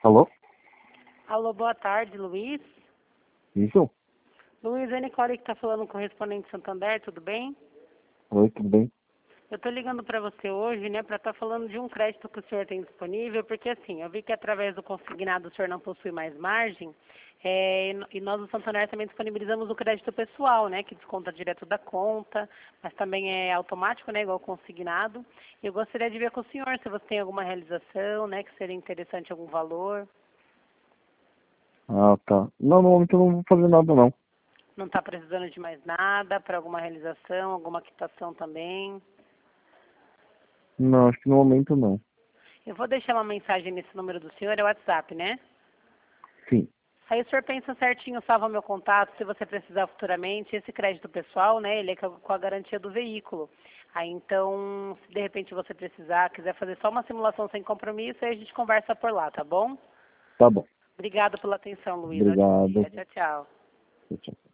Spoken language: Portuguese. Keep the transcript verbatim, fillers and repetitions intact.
Alô? Alô, boa tarde, Luiz. Isso? Luiz, é a Nicole que está falando com o correspondente Santander, tudo bem? Oi, tudo bem? Eu estou ligando para você hoje, né, para estar falando de um crédito que o senhor tem disponível, porque assim, eu vi que através do consignado o senhor não possui mais margem, é, e nós do Santander também disponibilizamos o crédito pessoal, né, que desconta direto da conta, mas também é automático, né, igual consignado. Eu gostaria de ver com o senhor se você tem alguma realização, né, que seria interessante algum valor. Ah, tá. Não, no momento eu não vou fazer nada, não. Não está precisando de mais nada para alguma realização, alguma quitação também? Não, acho que no momento não. Eu vou deixar uma mensagem nesse número do senhor, é o WhatsApp, né? Sim. Aí o senhor pensa certinho, salva meu contato, se você precisar futuramente. Esse crédito pessoal, né, ele é com a garantia do veículo. Aí então, se de repente você precisar, quiser fazer só uma simulação sem compromisso, aí a gente conversa por lá, tá bom? Tá bom. Obrigada pela atenção, Luiz. Ótimo Obrigado. dia. Tchau, tchau. Tchau, tchau.